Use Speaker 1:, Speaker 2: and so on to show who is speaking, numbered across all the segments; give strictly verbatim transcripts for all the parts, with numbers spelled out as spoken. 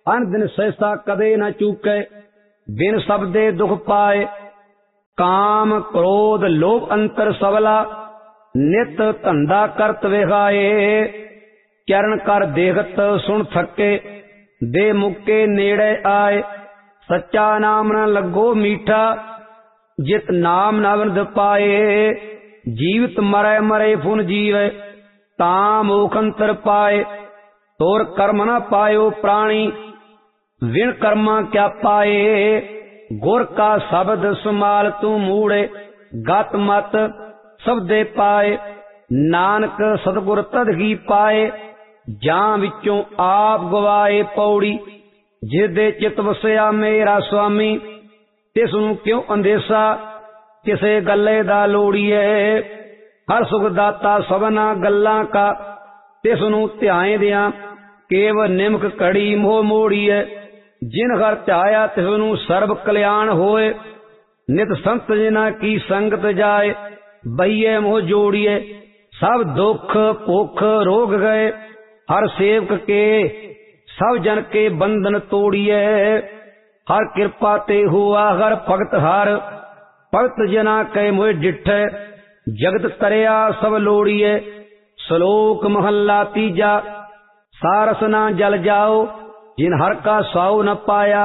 Speaker 1: अन दिन सहसा कदे न चूके, बिन शब्दे दुख पाए। काम क्रोध लोभ अंतर सबला, नित धंधा करत विहाए। चरण कर देखत सुन थके, दे मुके नेड़े आए। सच्चा नाम न लगो मीठा, जित नाम न अवृध पाए। जीवित मरे मरे फुन जीवे, ताम ओखंतर पाए। तोर कर्म न पायो प्राणी, विण कर्मा क्या पाए। गुर का शब्द सुमाल तू मूड़े, गत मत शब्दे पाए। नानक सतगुर तद ही पाए, जां विचों आप गवाए। पौड़ी जिसदे चित वसिया मेरा स्वामी, तिस नूं क्यों अंदेशा, किसे गल्ले दा लोड़ीए। हर सुख दाता सबना गल्लां का, तिस नूं ध्याए दियां केव निमक कड़ी मोह मोड़ीए। जिन हर ध्याया तिस नूं सर्व कल्याण होए। नित संत जिना की संगत जाए, बहिए मोह जोड़िए। सब दुख भुख रोग गए, हर सेवक के सब जन के बंधन तोड़िए। हर कृपा ते हुआ हर भगत हर, भगत जना कै मोह डिठै। जगत तरिया सब लोड़िए। श्लोक महला तीजा, सारस ना जल जाओ, जिन हर का साऊ न पाया।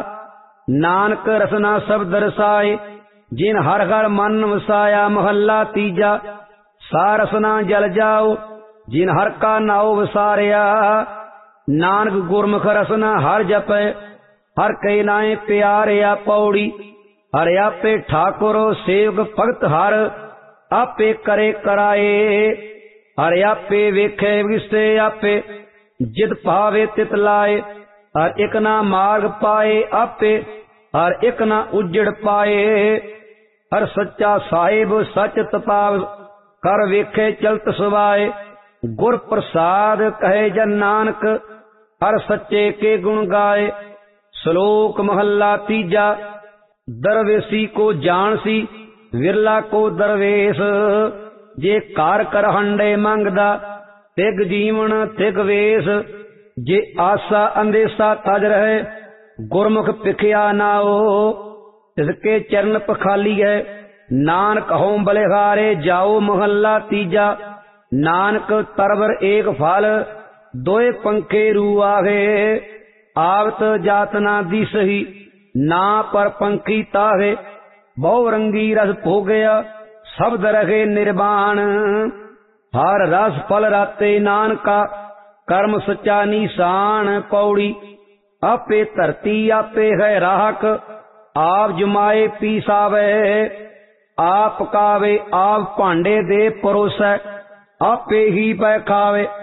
Speaker 1: नानक रसना शब्द रसाए, जिन हर हर मन वसाया। महला तीजा, सारस ना जल जाओ, जिन हर का नाव वसारिया। नानक गुरमुख रसना हर जपै, हर कई नाए प्यारिया। पौड़ी हर आपे ठाकुर सेवक भगत हर, आपे करे कराए। हर आपे वेखे विसे आपे, जित भावे तित लाए। हर एक ना मार्ग पाए आपे, हर एक ना उजड़ पाए। हर सच्चा साहिब सच तपाव, कर वेखे चलत सुवाए। गुर प्रसाद कहे जन नानक, हर सच्चे के गुण गाए। श्लोक महला तीजा, दरवेसी को जानसी, विरला को दरवेश। जे कार कर हंडे मंगदा, तिग जीवन तिग वेश। जे आसा अंदेशा तज रहे, गुरमुख पिखिया नाओ। तिसके चरण पखाली है, नानक हों बलिहारे जाओ। महला तीजा, नानक तरवर एक फल, दोए पंखे रूआहे। आवत जातना दी सही, ना पर पंखी ताहे। बहु रंगी रस भोगया, शब्द रहे निर्वाण। हर रस फल राते नानका, कर्म सच्चा निशान। पौड़ी आपे धरती आपे है राहक, आप जमाए पीसावे। आप पकावे आप भांडे दे परोसै, आपे ही पै खावे।